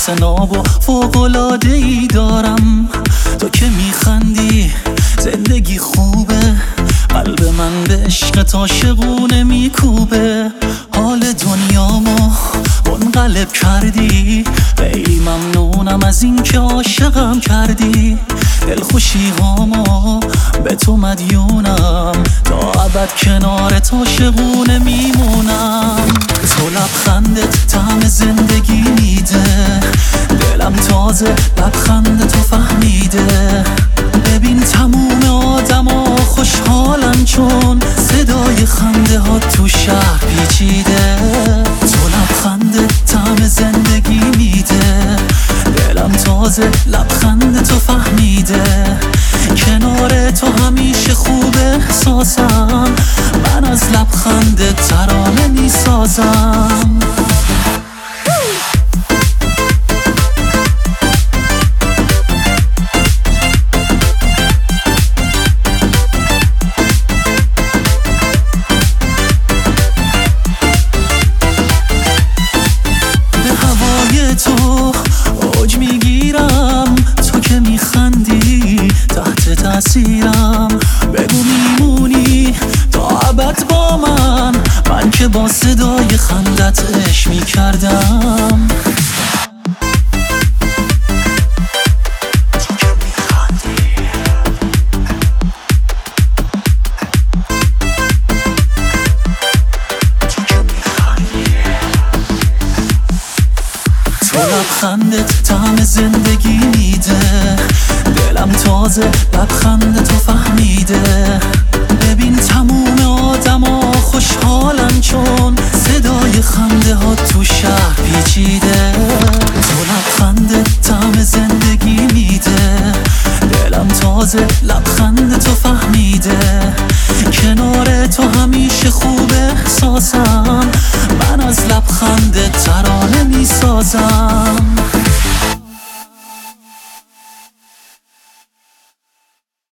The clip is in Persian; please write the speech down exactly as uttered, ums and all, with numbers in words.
حس ناب و فوق‌العاده‌ای دارم. تو که میخندی زندگی خوبه، قلب من به عشقت عاشقونه میکوبه. حال دنیامو منقلب کردی، خیلی ممنونم از این که عاشقم کردی. دلخوشی هامو به تو مدیونم، تا ابد کنارت عاشقونه میمونم. تو لبخندت طعم زندگی میده، دلم تازه لبخند تو فهمیده. ببین تموم آدما خوشحالن چون صدای خنده ها تو شهر پیچیده. تو لبخندت طعم زندگی میده، دلم تازه لبخند تو فهمیده. کنار تو همیشه خوب احساسم، من از لبخند ترانه میسازم. تو اوج میگیرم، تو که میخندی تحت تاثیرم. بگو میمونی تا ابد با من، من که با صدای خندت عشق میکردم. تو لبخندت طعم زندگی میده، دلم تازه لبخند تو فهمیده.